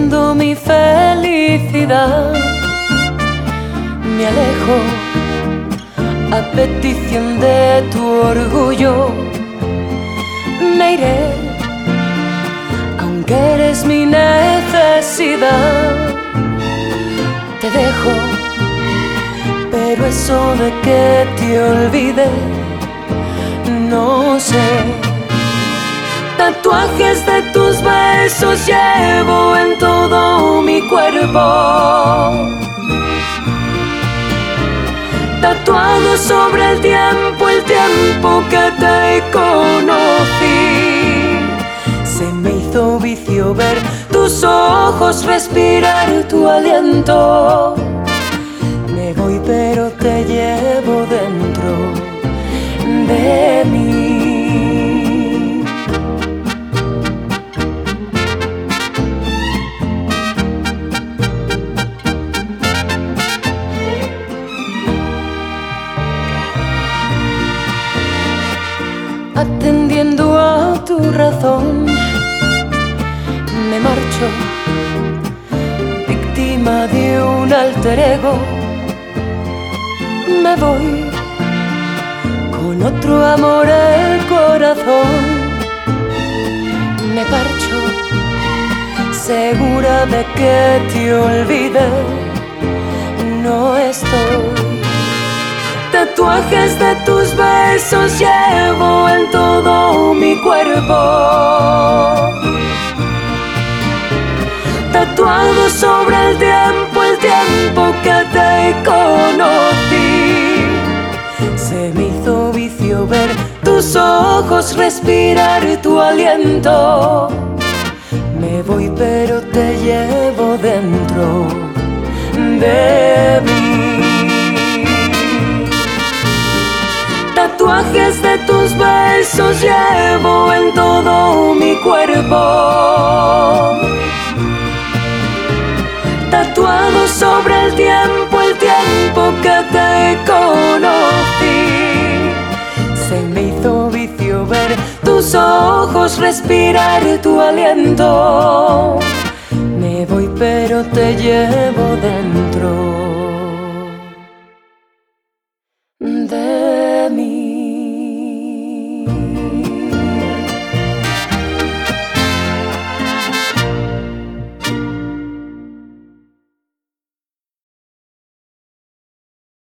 perdiendo mi felicidad. Me alejo a petición de tu orgullo. Me iré, aunque eres mi necesidad. Te dejo, pero eso de que te olvide, no sé. Tatuajes de tus besos llevo en todo mi cuerpo, tatuado sobre el tiempo que te conocí. Se me hizo vicio ver tus ojos, respirar tu aliento. Me voy pero te llevo dentro de mí. Atendiendo a tu razón, me marcho, víctima de un alter ego. Me voy con otro amor el corazón. Me parcho, segura de que te olvide, no estoy. Tatuajes de tus besos llevo en todo mi cuerpo, tatuado sobre el tiempo que te conocí. Se me hizo vicio ver tus ojos, respirar tu aliento. Me voy pero te llevo dentro de mí. Tatuajes de tus besos llevo en todo mi cuerpo, tatuado sobre el tiempo que te conocí. Se me hizo vicio ver tus ojos, respirar tu aliento. Me voy pero te llevo dentro